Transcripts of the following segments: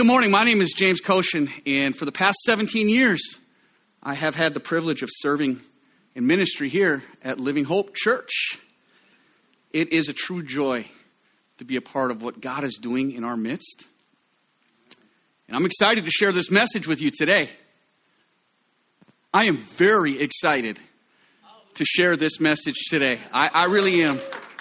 good morning. My name is James Koshin, and for the past 17 years, I have had the privilege of serving in ministry here at Living Hope Church. It is a true joy to be a part of what God is doing in our midst. And I'm excited to share this message with you today. I am very excited to share this message today. I really am.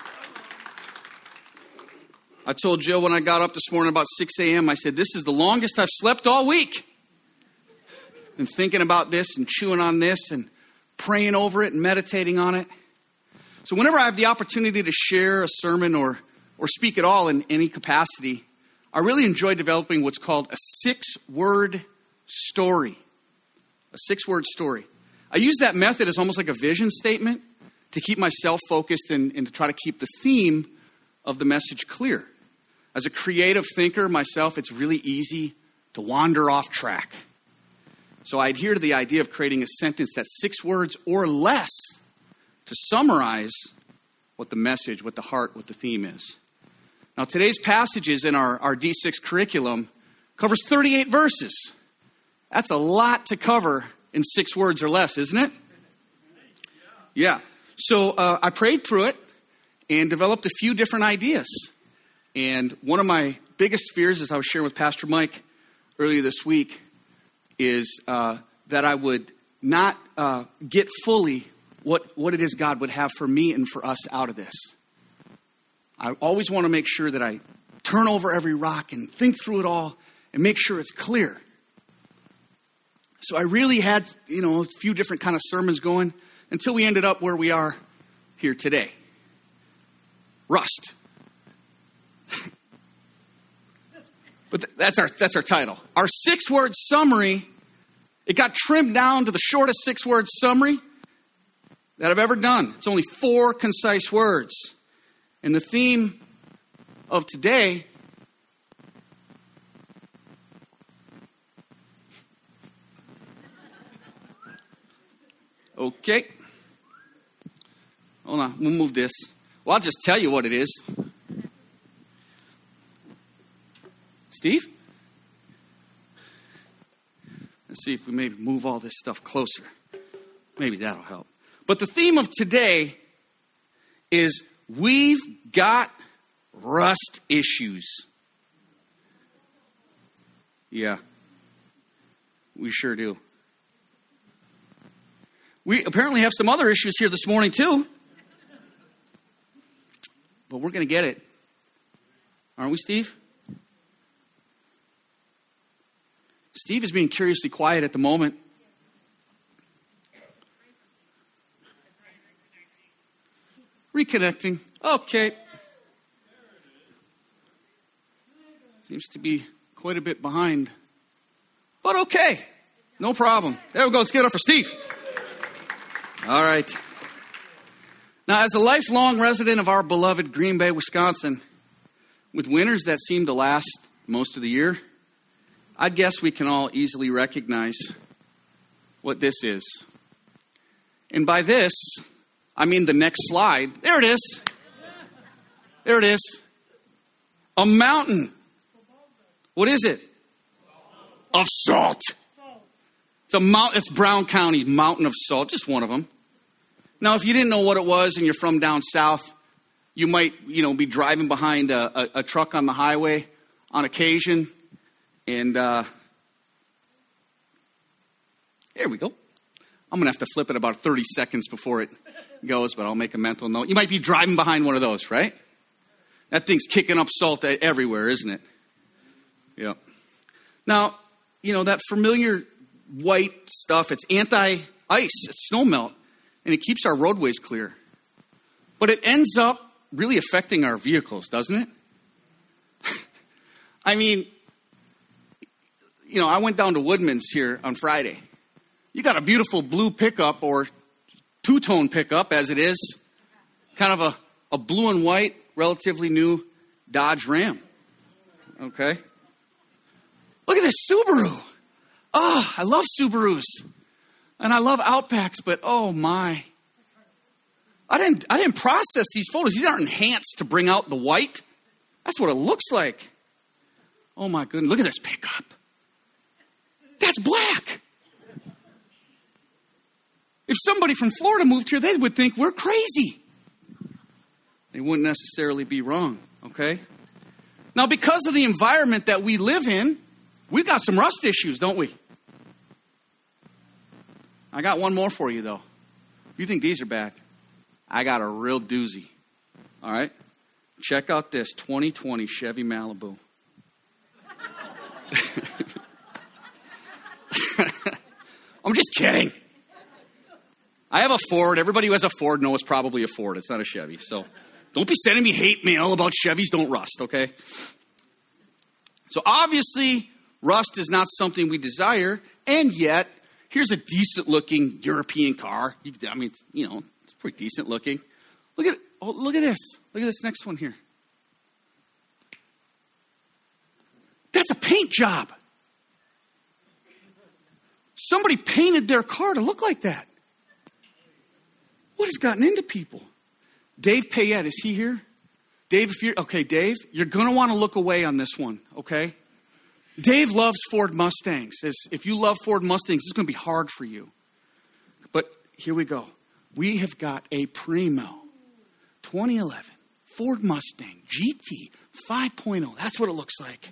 I told Jill when I got up this morning about 6 a.m., I said, this is the longest I've slept all week. Been thinking about this and chewing on this and praying over it and meditating on it. So whenever I have the opportunity to share a sermon or speak at all in any capacity, I really enjoy developing what's called a 6-word story. A 6-word story. I use that method as almost like a vision statement to keep myself focused and to try to keep the theme of the message clear. As a creative thinker myself, it's really easy to wander off track. So I adhere to the idea of creating a sentence that's 6 words or less to summarize what the message, what the heart, what the theme is. Now today's passages in our D6 curriculum covers 38 verses. That's a lot to cover in 6 words or less, isn't it? Yeah. So I prayed through it and developed a few different ideas. And one of my biggest fears, as I was sharing with Pastor Mike earlier this week, is that I would not get fully what it is God would have for me and for us out of this. I always want to make sure that I turn over every rock and think through it all and make sure it's clear. So I really had, a few different kind of sermons going until we ended up where we are here today. Rust. But that's our title. Our 6-word summary, it got trimmed down to the shortest 6-word summary that I've ever done. It's only 4 concise words. And the theme of today okay. Hold on, we'll move this. Well, I'll just tell you what it is. Steve? Let's see if we maybe move all this stuff closer. Maybe that'll help. But the theme of today is we've got rust issues. Yeah, we sure do. We apparently have some other issues here this morning too. But we're going to get it. Aren't we, Steve? Steve is being curiously quiet at the moment. Reconnecting. Okay. Seems to be quite a bit behind. But okay. No problem. There we go. Let's get it up for Steve. All right. Now, as a lifelong resident of our beloved Green Bay, Wisconsin, with winters that seem to last most of the year, I'd guess we can all easily recognize what this is. And by this, I mean the next slide. There it is. There it is. A mountain. What is it? Of salt. It's Brown County's mountain of salt, just one of them. Now, if you didn't know what it was and you're from down south, you might, be driving behind a truck on the highway on occasion. And here we go. I'm going to have to flip it about 30 seconds before it goes, but I'll make a mental note. You might be driving behind one of those, right? That thing's kicking up salt everywhere, isn't it? Yeah. Now, that familiar white stuff, it's anti-ice, it's snow melt, and it keeps our roadways clear. But it ends up really affecting our vehicles, doesn't it? I mean, I went down to Woodman's here on Friday. You got a beautiful blue pickup or two-tone pickup as it is. Kind of a blue and white, relatively new Dodge Ram. Okay. Look at this Subaru. Oh, I love Subarus. And I love Outbacks, but oh my. I didn't process these photos. These aren't enhanced to bring out the white. That's what it looks like. Oh my goodness, look at this pickup. That's black. If somebody from Florida moved here, they would think we're crazy. They wouldn't necessarily be wrong, okay? Now, because of the environment that we live in, we've got some rust issues, don't we? I got one more for you, though. If you think these are bad, I got a real doozy. All right? Check out this 2020 Chevy Malibu. I'm just kidding. I have a Ford. Everybody who has a Ford knows it's probably a Ford. It's not a Chevy. So don't be sending me hate mail about Chevys don't rust, okay? So obviously, rust is not something we desire, and yet, here's a decent-looking European car. I mean, you know, it's pretty decent looking. Look at this. Look at this next one here. That's a paint job. Somebody painted their car to look like that. What has gotten into people? Dave Payette, is he here? Dave, Dave, you're going to want to look away on this one, okay? Dave loves Ford Mustangs. If you love Ford Mustangs, it's going to be hard for you. But here we go. We have got a Primo 2011 Ford Mustang GT 5.0. That's what it looks like.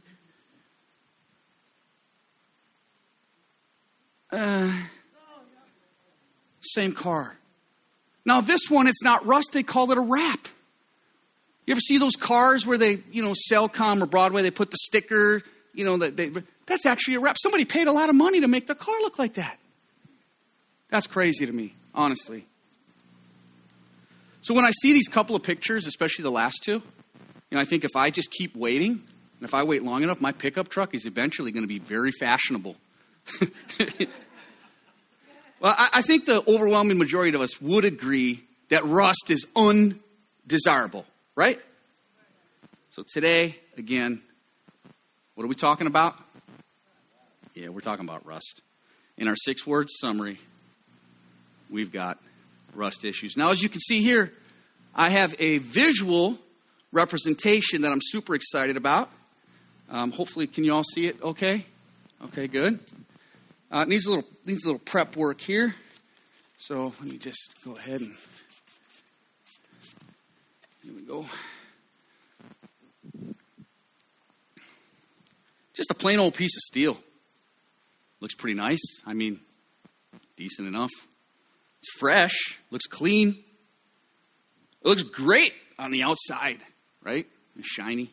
Same car. Now this one, it's not rust. They call it a wrap. You ever see those cars where they, Cellcom or Broadway, they put the sticker, that's actually a wrap. Somebody paid a lot of money to make the car look like that. That's crazy to me, honestly. So when I see these couple of pictures, especially the last two, I think if I just keep waiting, and if I wait long enough, my pickup truck is eventually going to be very fashionable. Well, I think the overwhelming majority of us would agree that rust is undesirable, right? So today, again, what are we talking about? Yeah, we're talking about rust. In our 6-word summary, we've got rust issues. Now, as you can see here, I have a visual representation that I'm super excited about. Hopefully, can you all see it okay? Okay, good. It needs a little prep work here. So let me just go ahead and here we go. Just a plain old piece of steel. Looks pretty nice. I mean, decent enough. It's fresh. Looks clean. It looks great on the outside, right? It's shiny.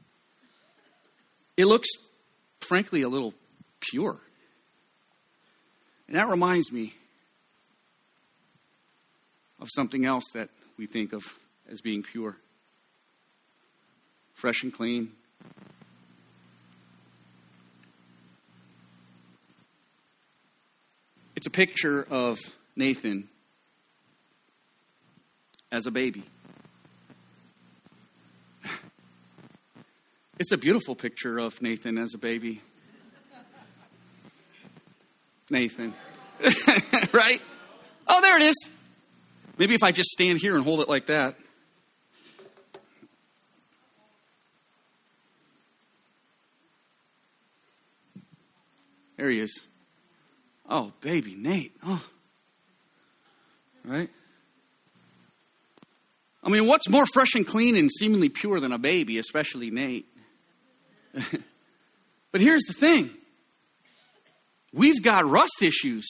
It looks, frankly, a little pure. And that reminds me of something else that we think of as being pure. Fresh and clean. It's a picture of Nathan as a baby. It's a beautiful picture of Nathan as a baby. Nathan. Right? Oh, there it is. Maybe if I just stand here and hold it like that. There he is. Oh, baby Nate. Oh. Right? I mean, what's more fresh and clean and seemingly pure than a baby, especially Nate? But here's the thing. We've got rust issues.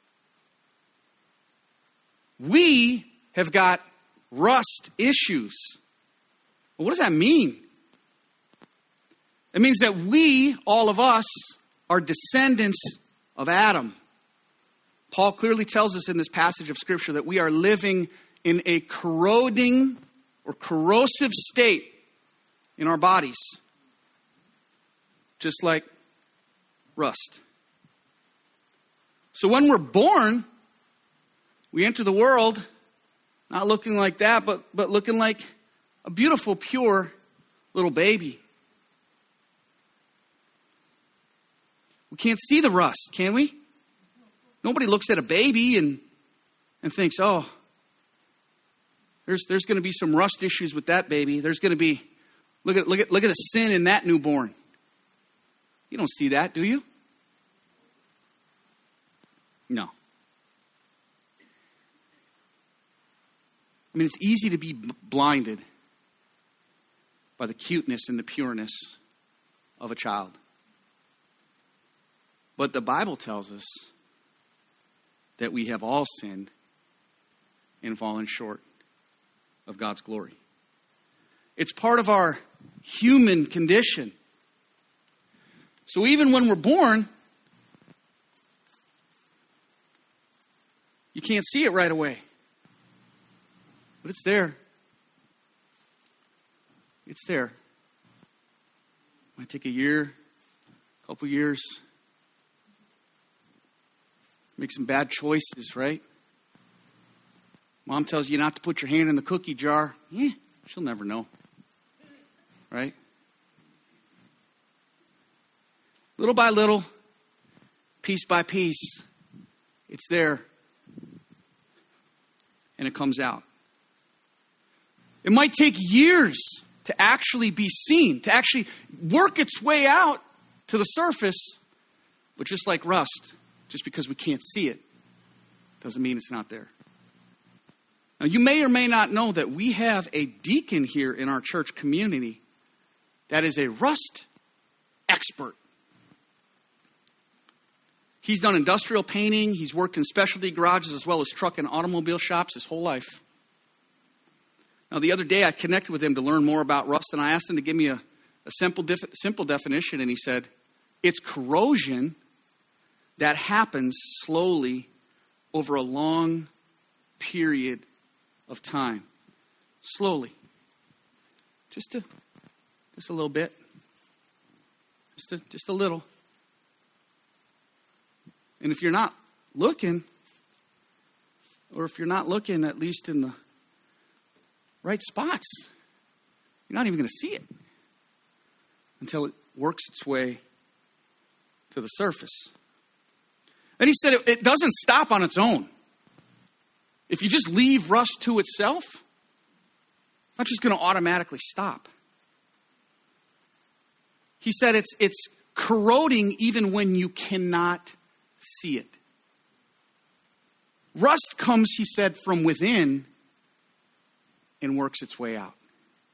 We have got rust issues. Well, what does that mean? It means that we, all of us, are descendants of Adam. Paul clearly tells us in this passage of Scripture that we are living in a corroding or corrosive state in our bodies. Just like rust. So when we're born, we enter the world not looking like that, but looking like a beautiful, pure little baby. We can't see the rust, can we? Nobody looks at a baby and thinks, oh, there's going to be some rust issues with that baby. There's going to be, look at the sin in that newborn. You don't see that, do you? No. I mean, it's easy to be blinded by the cuteness and the pureness of a child. But the Bible tells us that we have all sinned and fallen short of God's glory. It's part of our human condition. So even when we're born, you can't see it right away. But it's there. It's there. Might take a year, a couple years. Make some bad choices, right? Mom tells you not to put your hand in the cookie jar. She'll never know. Right? Little by little, piece by piece, it's there. And it comes out. It might take years to actually be seen, to actually work its way out to the surface. But just like rust, just because we can't see it, doesn't mean it's not there. Now, you may or may not know that we have a deacon here in our church community that is a rust expert. He's done industrial painting. He's worked in specialty garages as well as truck and automobile shops his whole life. Now, the other day I connected with him to learn more about rust, and I asked him to give me a simple definition, and he said, it's corrosion that happens slowly over a long period of time. Slowly. Just a little bit. Just a little. And if you're not looking, or if you're not looking at least in the right spots, you're not even going to see it until it works its way to the surface. And he said it doesn't stop on its own. If you just leave rust to itself, it's not just going to automatically stop. He said it's corroding even when you cannot see it. Rust comes, he said, from within and works its way out.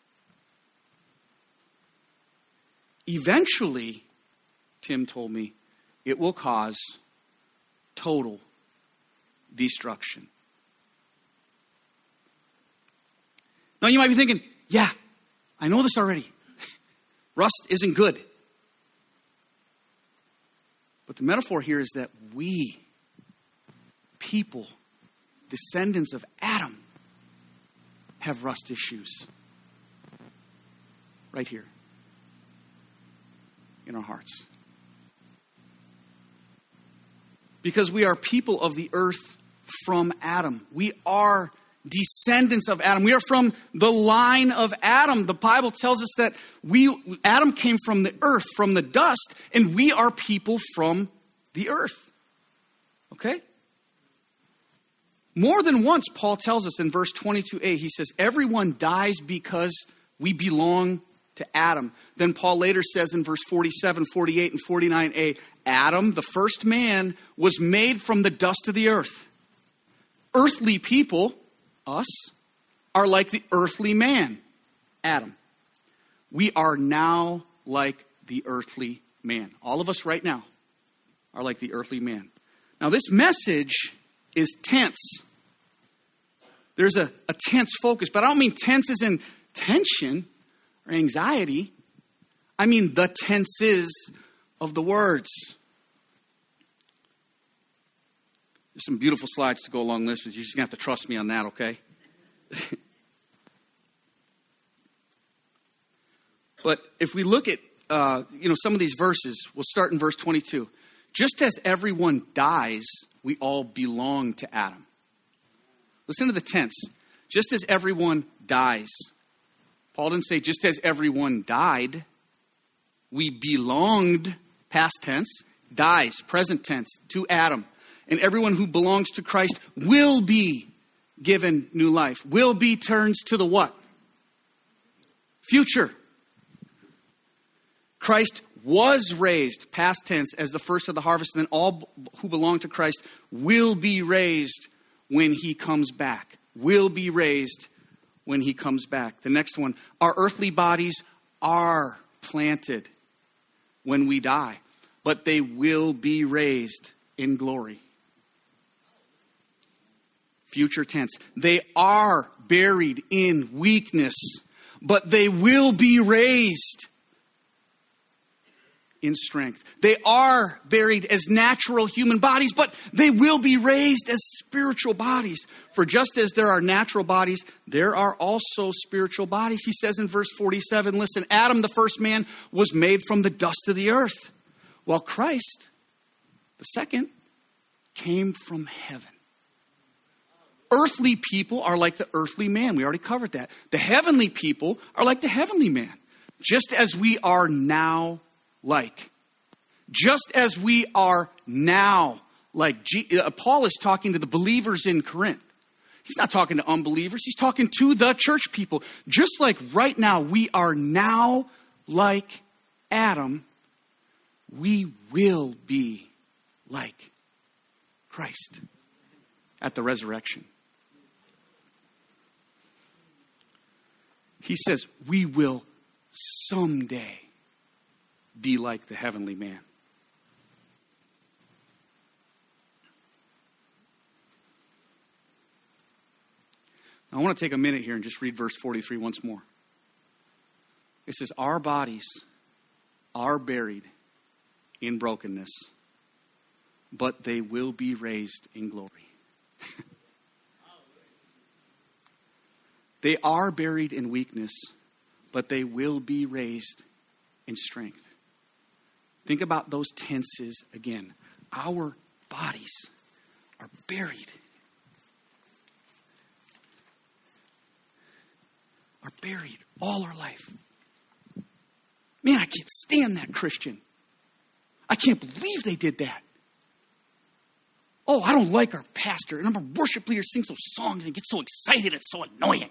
Eventually, Tim told me, it will cause total destruction. Now you might be thinking, yeah, I know this already. Rust isn't good. But the metaphor here is that we, people, descendants of Adam, have rust issues. Right here. In our hearts. Because we are people of the earth from Adam. We are descendants of Adam. We are from the line of Adam. The Bible tells us that Adam came from the earth, from the dust, and we are people from the earth. Okay? More than once, Paul tells us in verse 22a, he says, everyone dies because we belong to Adam. Then Paul later says in verse 47, 48, and 49a, Adam, the first man, was made from the dust of the earth. Earthly people, us, are like the earthly man, Adam. We are now like the earthly man. All of us right now are like the earthly man. Now this message is tense. There's a tense focus, but I don't mean tense as in tension or anxiety. I mean the tenses of the words. There's some beautiful slides to go along this with. You're just going to have to trust me on that, okay? But if we look at some of these verses, we'll start in verse 22. Just as everyone dies, we all belong to Adam. Listen to the tense. Just as everyone dies. Paul didn't say just as everyone died. We belonged, past tense, dies, present tense, to Adam. And everyone who belongs to Christ will be given new life. Will be turns to the what? Future. Christ was raised, past tense, as the first of the harvest, and then all who belong to Christ will be raised when he comes back. Will be raised when he comes back. The next one, our earthly bodies are planted when we die, but they will be raised in glory. Future tense. They are buried in weakness, but they will be raised in strength. They are buried as natural human bodies, but they will be raised as spiritual bodies. For just as there are natural bodies, there are also spiritual bodies. He says in verse 47, listen, Adam, the first man, was made from the dust of the earth, while Christ, the second, came from heaven. Earthly people are like the earthly man. We already covered that. The heavenly people are like the heavenly man. Just as we are now like. Just as we are now like. Paul is talking to the believers in Corinth. He's not talking to unbelievers. He's talking to the church people. Just like right now we are now like Adam, we will be like Christ at the resurrection. He says we will someday be like the heavenly man. Now, I want to take a minute here and just read verse 43 once more. It says, our bodies are buried in brokenness, but they will be raised in glory. They are buried in weakness, but they will be raised in strength. Think about those tenses again. Our bodies are buried. Are buried all our life. Man, I can't stand that Christian. I can't believe they did that. Oh, I don't like our pastor. And our worship leader sings those songs and gets so excited, it's so annoying.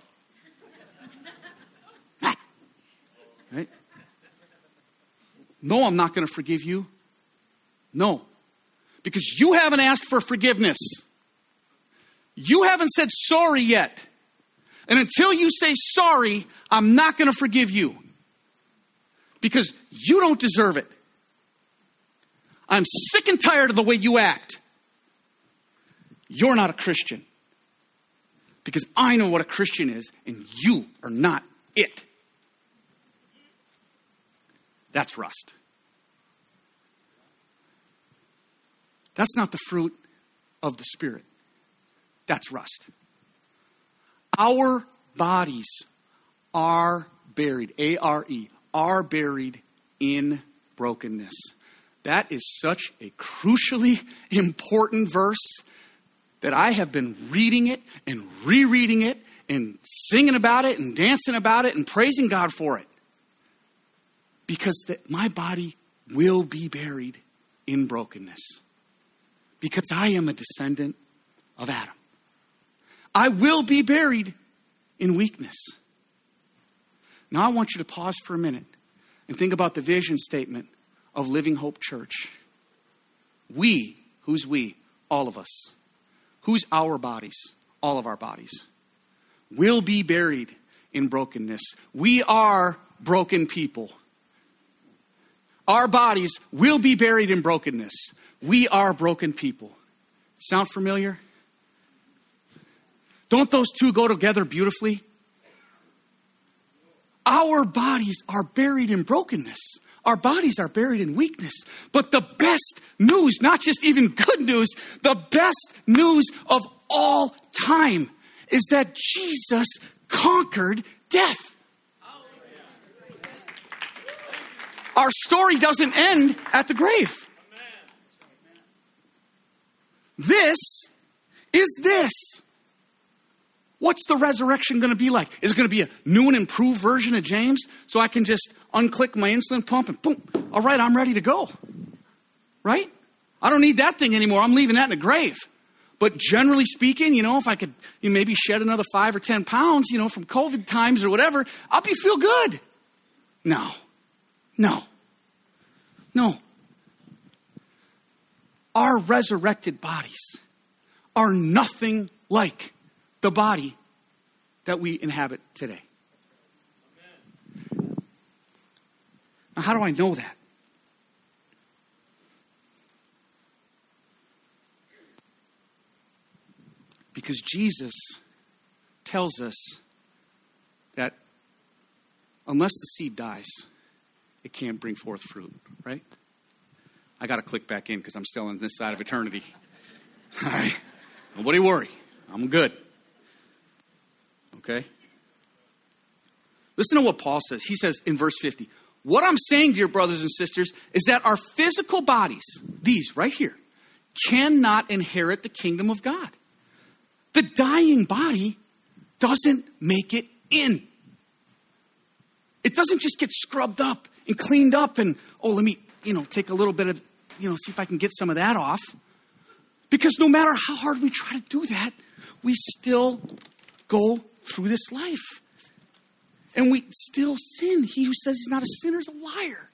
Right? No, I'm not going to forgive you. No. Because you haven't asked for forgiveness. You haven't said sorry yet. And until you say sorry, I'm not going to forgive you. Because you don't deserve it. I'm sick and tired of the way you act. You're not a Christian. Because I know what a Christian is, and you are not it. That's rust. That's not the fruit of the Spirit. That's rust. Our bodies are buried, A-R-E, are buried in brokenness. That is such a crucially important verse that I have been reading it and rereading it and singing about it and dancing about it and praising God for it. Because my body will be buried in brokenness. Because I am a descendant of Adam. I will be buried in weakness. Now I want you to pause for a minute and think about the vision statement of Living Hope Church. We, who's we? All of us. Who's our bodies? All of our bodies. Will be buried in brokenness. We are broken people. Our bodies will be buried in brokenness. We are broken people. Sound familiar? Don't those two go together beautifully? Our bodies are buried in brokenness. Our bodies are buried in weakness. But the best news, not just even good news, the best news of all time is that Jesus conquered death. Our story doesn't end at the grave. This is this. What's the resurrection going to be like? Is it going to be a new and improved version of James? So I can just unclick my insulin pump and boom. All right, I'm ready to go. Right? I don't need that thing anymore. I'm leaving that in the grave. But generally speaking, if I could maybe shed another 5 or 10 pounds, from COVID times or whatever, I'll feel good. No. No. Our resurrected bodies are nothing like the body that we inhabit today. Now, how do I know that? Because Jesus tells us that unless the seed dies, it can't bring forth fruit, right? I got to click back in because I'm still on this side of eternity. All right. Nobody worry. I'm good. Okay? Listen to what Paul says. He says in verse 50, what I'm saying, dear brothers and sisters, is that our physical bodies, these right here, cannot inherit the kingdom of God. The dying body doesn't make it in. It doesn't just get scrubbed up and cleaned up and, let me, take a little bit of, see if I can get some of that off. Because no matter how hard we try to do that, we still go through this life. And we still sin. He who says he's not a sinner is a liar.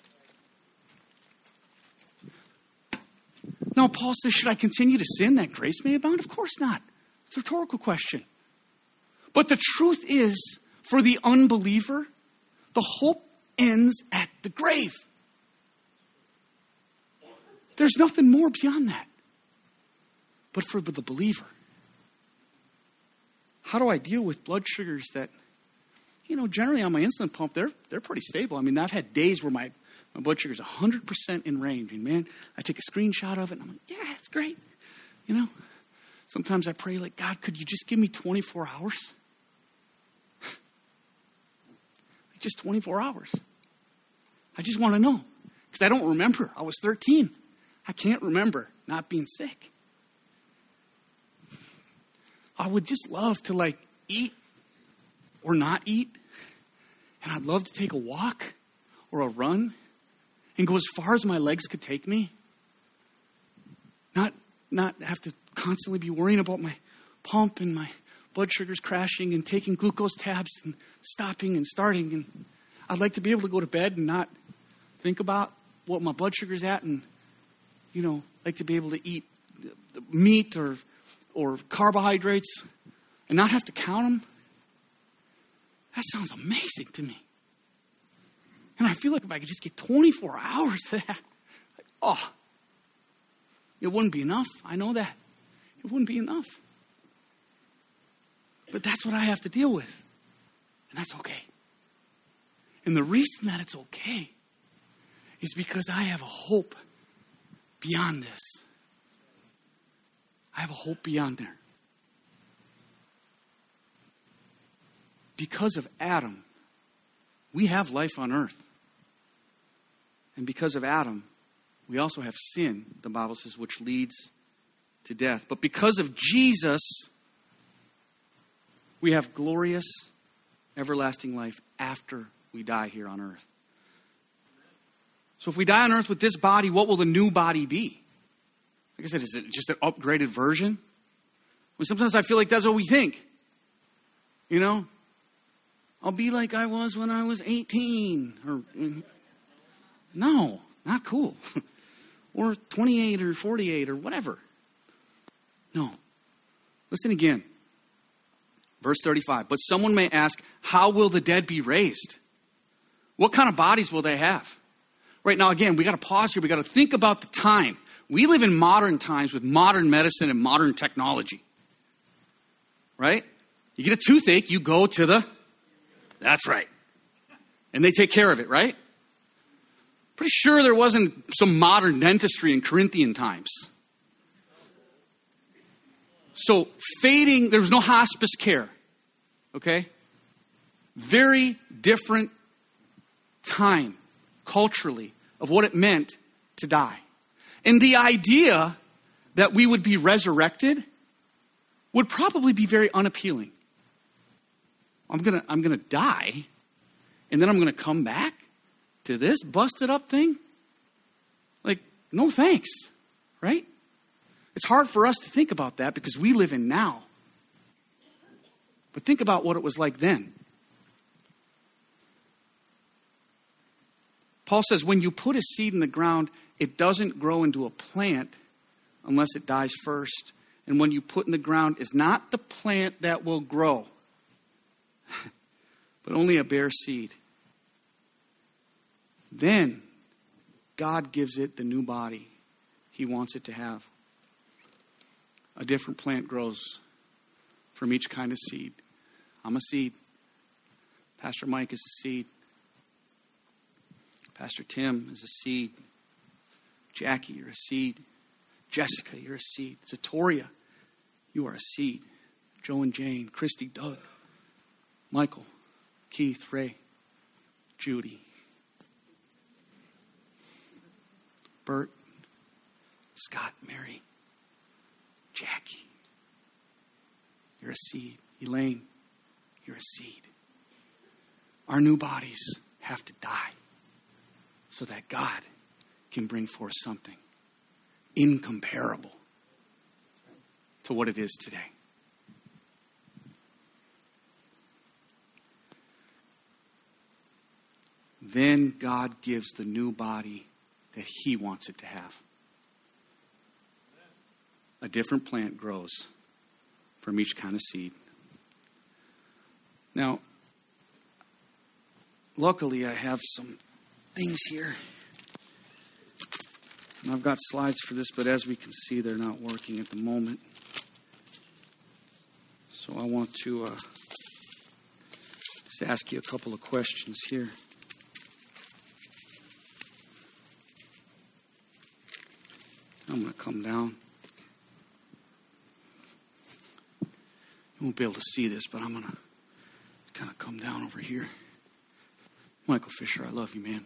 Now, Paul says, should I continue to sin that grace may abound? Of course not. It's a rhetorical question. But the truth is, for the unbeliever, the hope ends at the grave. There's nothing more beyond that. But for the believer, how do I deal with blood sugars that, generally on my insulin pump, they're pretty stable. I mean, I've had days where my blood sugar is 100% in range. And man, I take a screenshot of it and I'm like, yeah, it's great. Sometimes I pray like, God, could you just give me 24 hours? Just 24 hours. I just want to know. Because I don't remember. I was 13. I can't remember not being sick. I would just love to eat or not eat. And I'd love to take a walk or a run and go as far as my legs could take me. Not have to constantly be worrying about my pump and my blood sugars crashing and taking glucose tabs and stopping and starting. And I'd like to be able to go to bed and not think about what my blood sugar's at and, like to be able to eat meat or carbohydrates and not have to count them. That sounds amazing to me. And I feel like if I could just get 24 hours of that, it wouldn't be enough. I know that. It wouldn't be enough. But that's what I have to deal with. And that's okay. And the reason that it's okay is because I have a hope beyond this. I have a hope beyond there. Because of Adam, we have life on earth. And because of Adam, we also have sin, the Bible says, which leads to death. But because of Jesus, we have glorious, everlasting life after we die here on earth. So if we die on earth with this body, what will the new body be? Like I said, is it just an upgraded version? Well, sometimes I feel like that's what we think. I'll be like I was when I was 18. No, not cool. Or 28 or 48 or whatever. No. Listen again. Verse 35. But someone may ask, how will the dead be raised? What kind of bodies will they have? Right now, again, we got to pause here. We got to think about the time. We live in modern times with modern medicine and modern technology. Right? You get a toothache, you go to that's right. And they take care of it, right? Pretty sure there wasn't some modern dentistry in Corinthian times. So there was no hospice care. Okay? Very different time, culturally, of what it meant to die. And the idea that we would be resurrected would probably be very unappealing. I'm gonna die, and then I'm gonna come back to this busted up thing? Like, no thanks, right? It's hard for us to think about that because we live in now. But think about what it was like then. Paul says when you put a seed in the ground, it doesn't grow into a plant unless it dies first. And when you put in the ground is not the plant that will grow, but only a bare seed. Then God gives it the new body he wants it to have. A different plant grows from each kind of seed. I'm a seed. Pastor Mike is a seed. Pastor Tim is a seed. Jackie, you're a seed. Jessica, you're a seed. Zatoria, you are a seed. Joe and Jane, Christy, Doug, Michael, Keith, Ray, Judy, Bert, Scott, Mary, Jackie, you're a seed. Elaine, you're a seed. Our new bodies have to die so that God can bring forth something incomparable to what it is today. Then God gives the new body that he wants it to have. A different plant grows from each kind of seed. Now, luckily I have some things here. And I've got slides for this, but as we can see, they're not working at the moment. So I want to just ask you a couple of questions here. I'm going to come down. You won't be able to see this, but I'm going to kind of come down over here. Michael Fisher, I love you, man.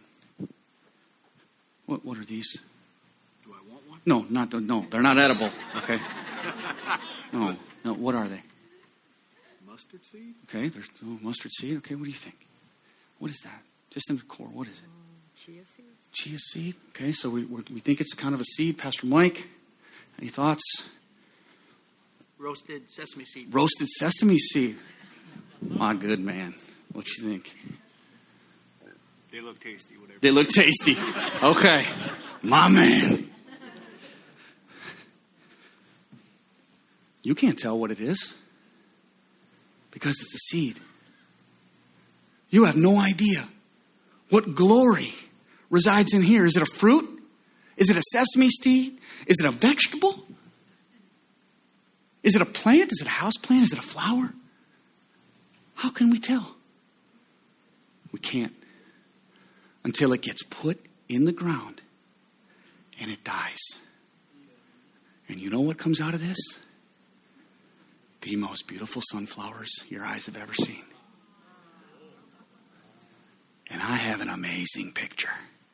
What are these? Do I want one? No, they're not edible. Okay. No, what are they? Mustard seed? Okay, there's mustard seed. Okay, what do you think? What is that? Just in the core, what is it? Chia seeds. Chia seed. Okay, so we think it's kind of a seed. Pastor Mike, any thoughts? Roasted sesame seed. Roasted sesame seed. My good man. What you think? They look tasty, whatever. They look tasty. Okay. My man. You can't tell what it is because it's a seed. You have no idea what glory resides in here. Is it a fruit? Is it a sesame seed? Is it a vegetable? Is it a plant? Is it a house plant? Is it a flower? How can we tell? We can't until it gets put in the ground and it dies. And you know what comes out of this? The most beautiful sunflowers your eyes have ever seen. And I have an amazing picture.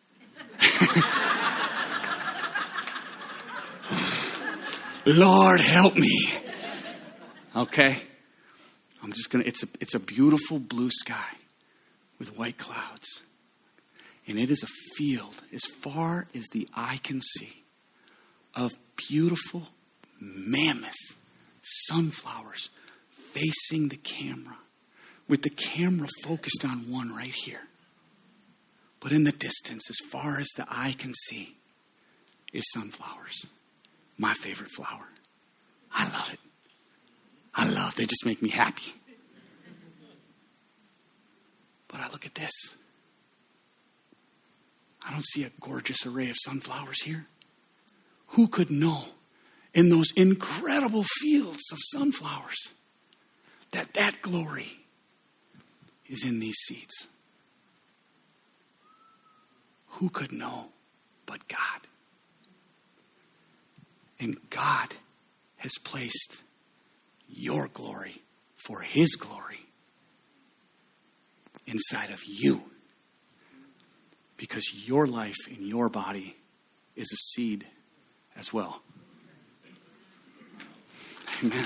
Lord, help me. Okay. I'm just going to, it's a beautiful blue sky with white clouds. And it is a field as far as the eye can see of beautiful mammoth sunflowers facing the camera with the camera focused on one right here. But in the distance, as far as the eye can see, is sunflowers. My favorite flower. I love it. They just make me happy. But I look at this. I don't see a gorgeous array of sunflowers here. Who could know in those incredible fields of sunflowers that glory is in these seeds? Who could know but God? And God has placed your glory for his glory inside of you. Because your life in your body is a seed as well. Amen.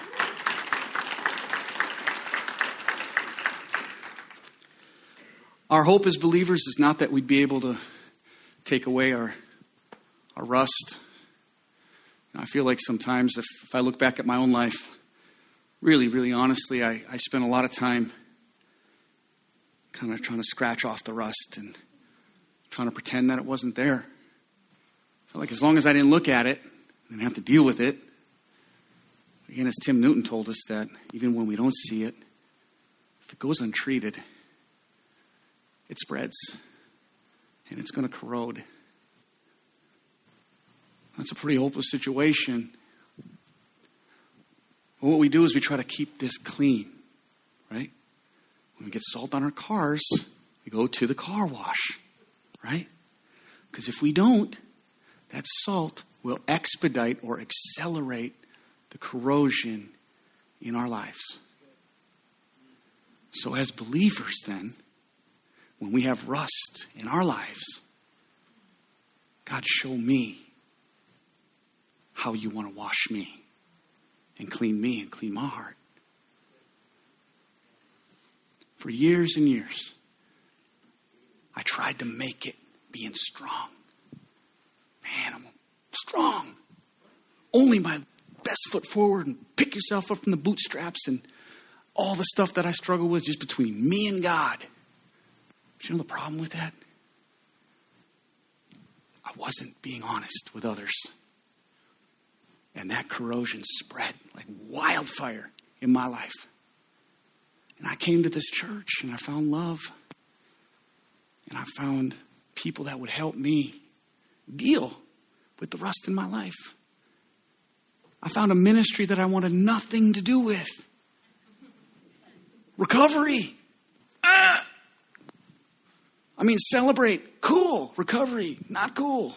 Our hope as believers is not that we'd be able to take away our rust. I feel like sometimes if I look back at my own life, really, really honestly, I spent a lot of time kind of trying to scratch off the rust and trying to pretend that it wasn't there. I felt like as long as I didn't look at it, I didn't have to deal with it. Again, as Tim Newton told us, that even when we don't see it, if it goes untreated, it spreads and it's going to corrode. That's a pretty hopeless situation. But what we do is we try to keep this clean, right? When we get salt on our cars, we go to the car wash, right? Because if we don't, that salt will expedite or accelerate the corrosion in our lives. So as believers then, when we have rust in our lives, God, show me how you want to wash me and clean my heart. For years and years, I tried to make it being strong. Man, I'm strong. Only my best foot forward and pick yourself up from the bootstraps and all the stuff that I struggle with just between me and God. But you know the problem with that? I wasn't being honest with others. And that corrosion spread like wildfire in my life. And I came to this church and I found love. And I found people that would help me deal with the rust in my life. I found a ministry that I wanted nothing to do with. Recovery. Celebrate. Cool. Recovery. Not cool.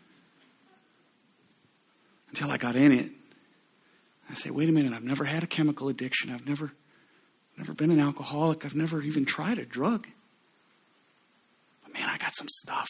Until I got in it. I say, wait a minute, I've never had a chemical addiction. I've never been an alcoholic. I've never even tried a drug. But man, I got some stuff.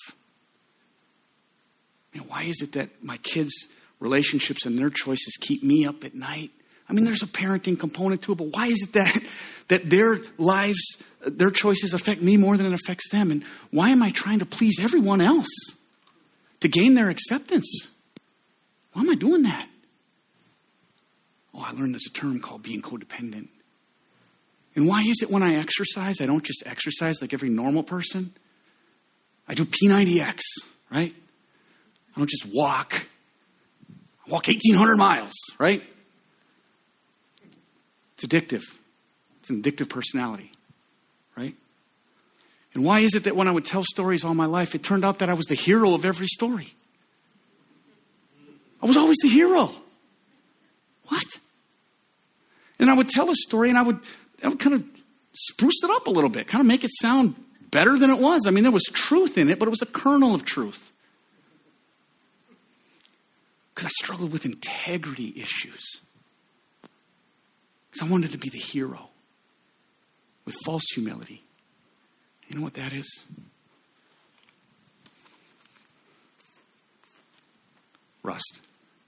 Man, why is it that my kids' relationships and their choices keep me up at night? There's a parenting component to it, but why is it that their lives, their choices affect me more than it affects them? And why am I trying to please everyone else to gain their acceptance? Why am I doing that? Oh, I learned there's a term called being codependent. And why is it when I exercise, I don't just exercise like every normal person? I do P90X, right? I don't just walk. I walk 1,800 miles, right? It's addictive. It's an addictive personality, right? And why is it that when I would tell stories all my life, it turned out that I was the hero of every story? I was always the hero. What? And I would tell a story and I would kind of spruce it up a little bit, kind of make it sound better than it was. There was truth in it, but it was a kernel of truth. Because I struggled with integrity issues. Because I wanted to be the hero with false humility. You know what that is? Rust.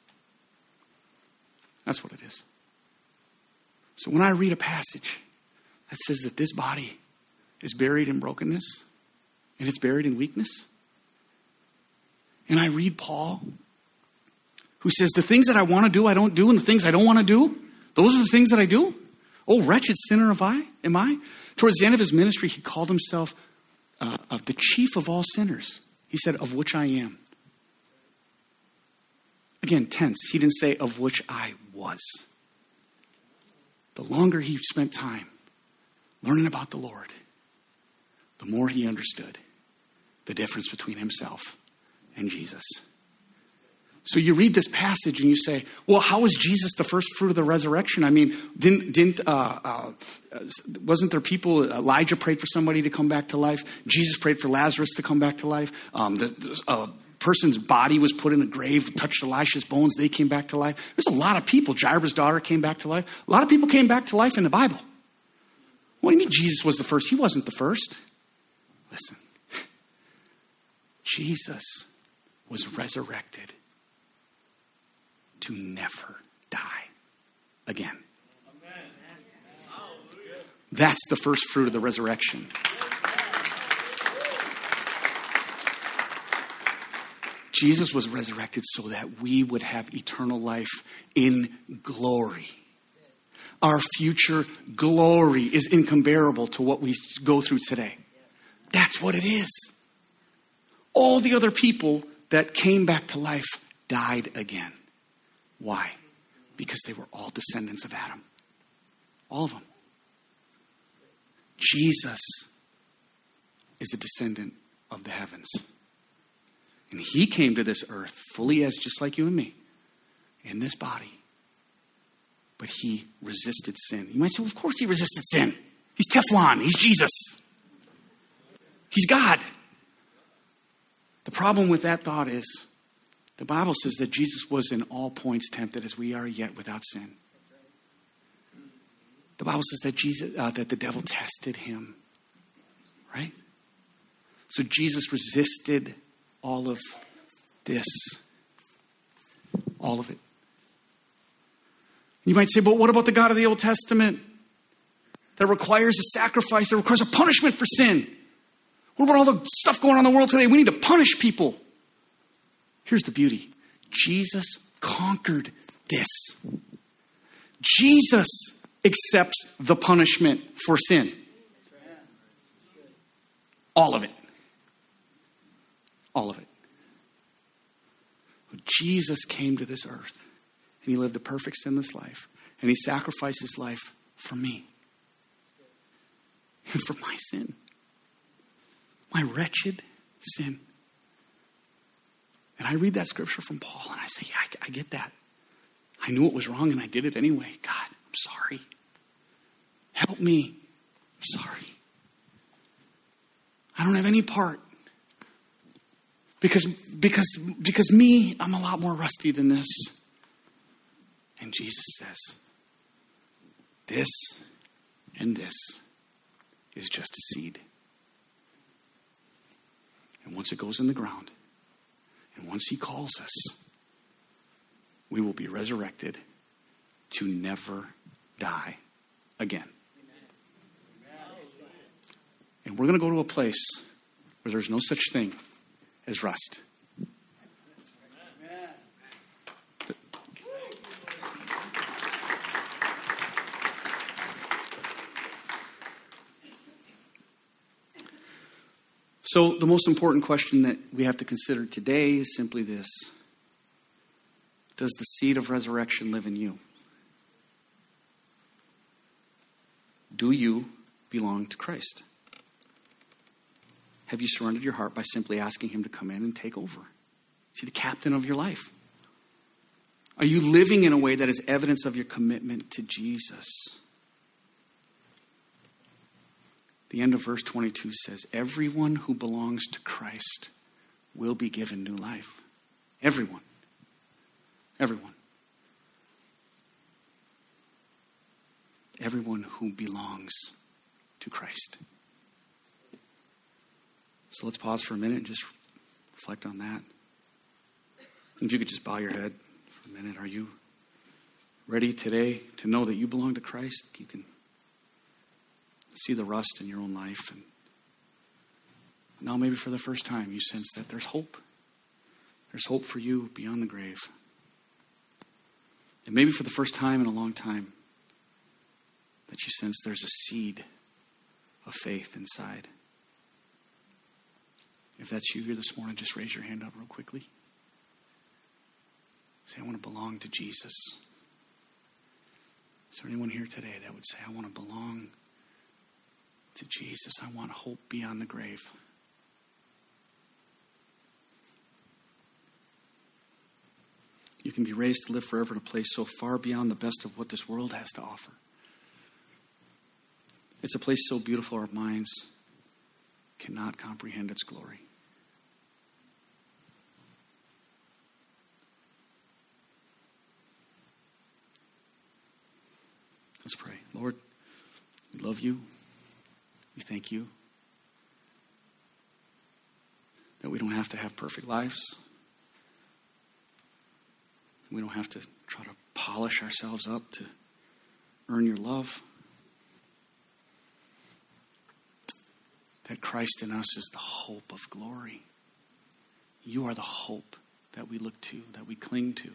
That's what it is. So when I read a passage that says that this body is buried in brokenness and it's buried in weakness, and I read Paul, who says the things that I want to do, I don't do, and the things I don't want to do, those are the things that I do. Oh, wretched sinner am I? Towards the end of his ministry, he called himself the chief of all sinners. He said, of which I am. Again, tense. He didn't say of which I was. The longer he spent time learning about the Lord, the more he understood the difference between himself and Jesus. So you read this passage and you say, well, how was Jesus the first fruit of the resurrection? Wasn't there people, Elijah prayed for somebody to come back to life. Jesus prayed for Lazarus to come back to life. The person's body was put in a grave, touched Elisha's bones, they came back to life. There's a lot of people. Jairus' daughter came back to life. A lot of people came back to life in the Bible. What do you mean Jesus was the first? He wasn't the first. Listen, Jesus was resurrected to never die again. That's the first fruit of the resurrection. Jesus was resurrected so that we would have eternal life in glory. Our future glory is incomparable to what we go through today. That's what it is. all the other people that came back to life died again. Why? Because they were all descendants of Adam. All of them. Jesus is a descendant of the heavens. And he came to this earth fully as just like you and me, in this body. But he resisted sin. You might say, well, of course he resisted sin. He's Teflon. He's Jesus. He's God. The problem with that thought is the Bible says that Jesus was in all points tempted as we are, yet without sin. The Bible says that that the devil tested him. Right? So Jesus resisted all of this. All of it. You might say, but what about the God of the Old Testament that requires a sacrifice, that requires a punishment for sin? What about all the stuff going on in the world today? We need to punish people. Here's the beauty. Jesus conquered this. Jesus accepts the punishment for sin. All of it. All of it. Jesus came to this earth and he lived a perfect sinless life and he sacrificed his life for me and for my sin, my wretched sin. And I read that scripture from Paul and I say, yeah, I get that. I knew it was wrong and I did it anyway. God, I'm sorry. Help me. I'm sorry. I don't have any part. Because me, I'm a lot more rusty than this. And Jesus says, this and this is just a seed. And once it goes in the ground, and once he calls us, we will be resurrected to never die again. And we're going to go to a place where there's no such thing as rust. So the most important question that we have to consider today is simply this. Does the seed of resurrection live in you? Do you belong to Christ? Have you surrendered your heart by simply asking him to come in and take over? Is he the captain of your life? Are you living in a way that is evidence of your commitment to Jesus? The end of verse 22 says, everyone who belongs to Christ will be given new life. Everyone. Everyone. Everyone who belongs to Christ. So let's pause for a minute and just reflect on that. And if you could just bow your head for a minute. Are you ready today to know that you belong to Christ? You can see the rust in your own life. And now maybe for the first time you sense that there's hope. There's hope for you beyond the grave. And maybe for the first time in a long time that you sense there's a seed of faith inside. If that's you here this morning, just raise your hand up real quickly. Say, I want to belong to Jesus. Is there anyone here today that would say, I want to belong to Jesus? I want hope beyond the grave. You can be raised to live forever in a place so far beyond the best of what this world has to offer. It's a place so beautiful our minds cannot comprehend its glory. Let's pray. Lord, we love you. We thank you that we don't have to have perfect lives. We don't have to try to polish ourselves up to earn your love. That Christ in us is the hope of glory. You are the hope that we look to, that we cling to.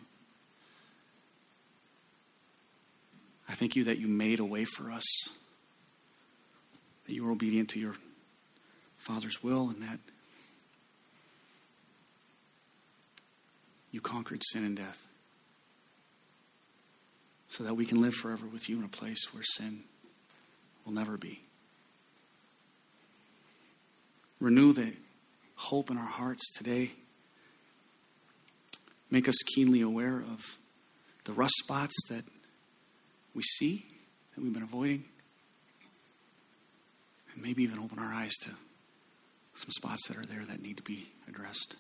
I thank you that you made a way for us, that you were obedient to your Father's will, and that You conquered sin and death so that we can live forever with you in a place where sin will never be. Renew the hope in our hearts today. Make us keenly aware of the rust spots that we see, that we've been avoiding. And maybe even open our eyes to some spots that are there that need to be addressed.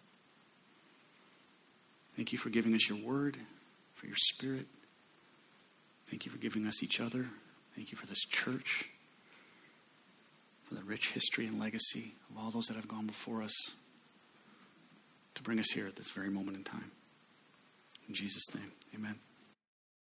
Thank you for giving us your word, for your spirit. Thank you for giving us each other. Thank you for this church, for the rich history and legacy of all those that have gone before us to bring us here at this very moment in time. In Jesus' name, amen.